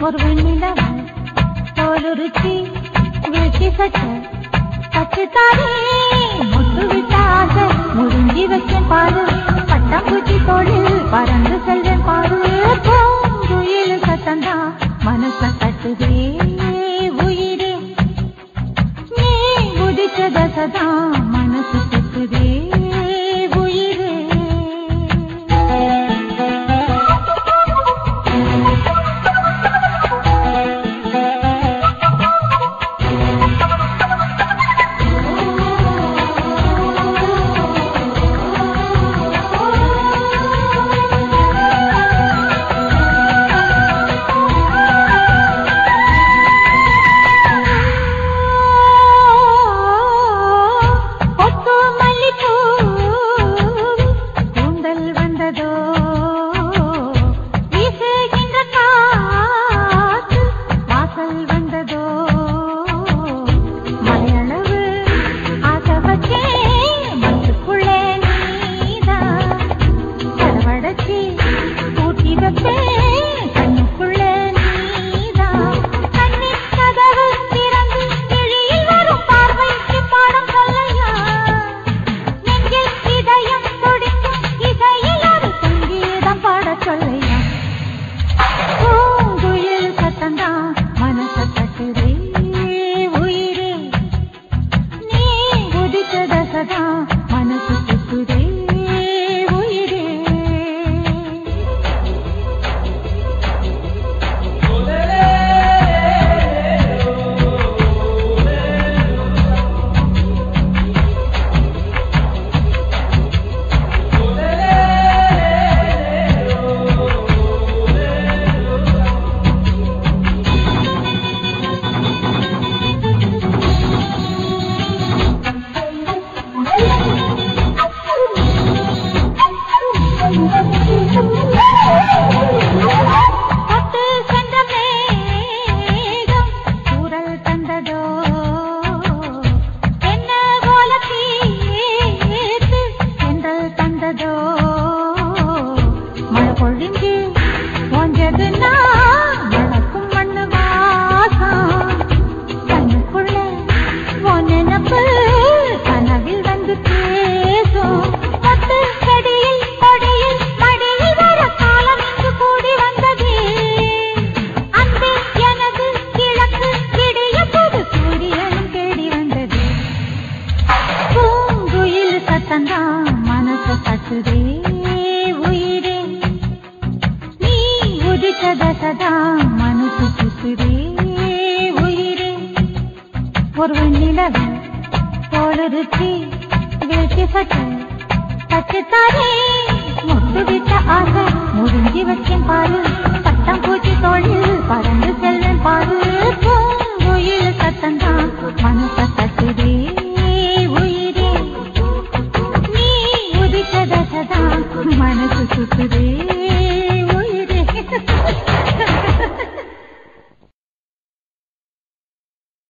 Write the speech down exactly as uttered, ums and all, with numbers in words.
ஒரு வெண்ணிலவ தோலுருச்சி வீழ்ச்சி சட்ட பச்சுத்தாரே முட்டு விட்ட ஆசை முடிஞ்சி வச்சேன் பாரு பட்டம் பூச்சி தோளில் பறந்து செல்வேன் பாரு பூங்குயில் சத்தந்தா மனச தட்டுதே உயிரே நீ உதிச்ச தசதா மனசு தட்டுதே உயிரே மனசு தட்டுதே உயிரே நீ உதிச்ச தசதா மனசு சுத்துதே உயிரே ஒரு வெண்ணிலவ தோலுருச்சி வீழ்ச்சி சட்ட பச்சுத்தாரே முட்டு விட்ட ஆசை முடிஞ்சி வச்சேன் பாரு பட்டம் பூச்சி தோளில் பறந்து செல்வேன் பாரு பூங்குயில் சத்தந்தான் மனச தட்டுதே உயிரே நீ உதிச்ச தசதா மனசு சுத்துதே